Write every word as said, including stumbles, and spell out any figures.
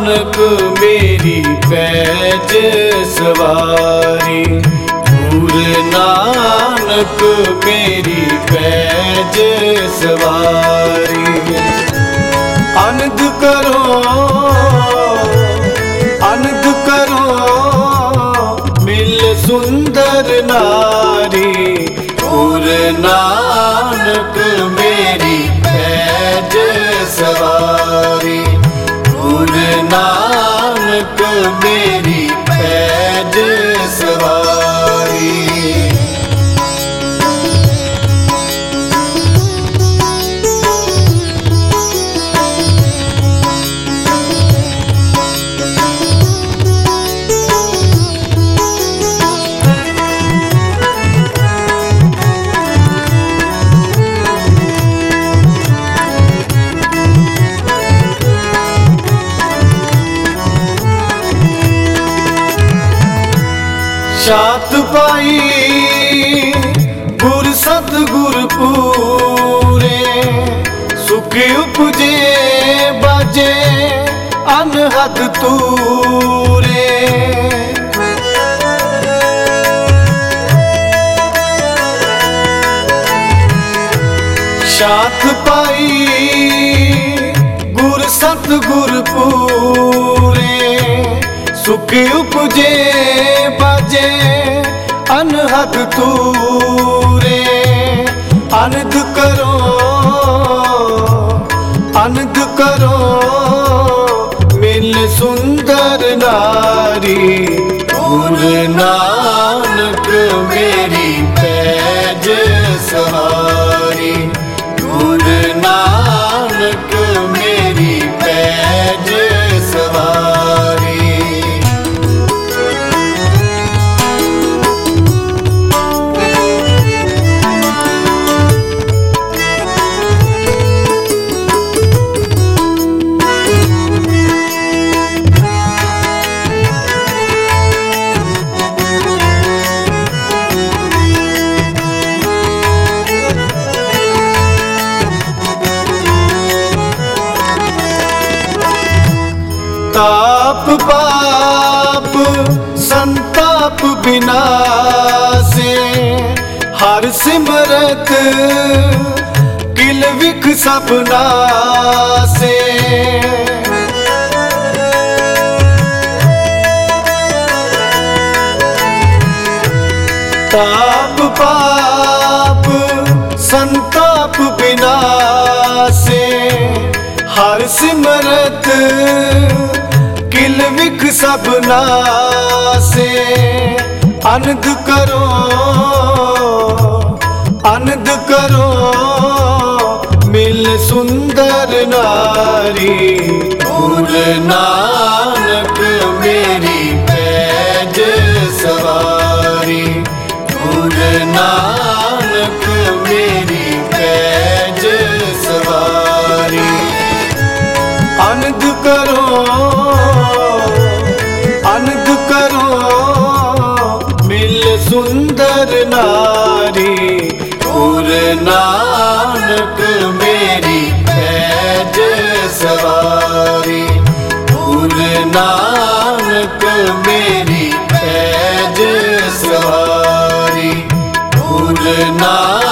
नानक मेरी पैज सवारी। गुरु नानक मेरी पैज सवारी। अनंद करो अनंद करो मिल सुंदर नारी। गुरु नानक मेरी पैज सवारी। गुरु नानक मेरी पैज सवारी। शात पाई गुर सतगुर पूरे। सुख उपजे बाजे अनहद तूरे। शात पाई गुर सतगुर पूरे। सुख उपजे बाजे अनहद तूरे। आनंद करो आनंद करो मिल सुंदर नारी। गुरु नानक मेरी पैज सवारी। गुरु नानक मेरी पैज सवारी। ताप पाप संताप विनाशे। हर सिमरत किल विख सब नासे। ताप पाप संताप विनाशे। हर सिमरत किल विख सब नासे। आनंद करो आनंद करो मिल सुंदर नारी। गुरु नानक मेरी पैज सवारी। गुरु नानक मेरी पैज सवारी। आनंद करो आनंद करो मिल सुंदर नारी। गुरु नानक मेरी पैज सवारी। गुरु नानक मेरी पैज सवारी। गुरु नानक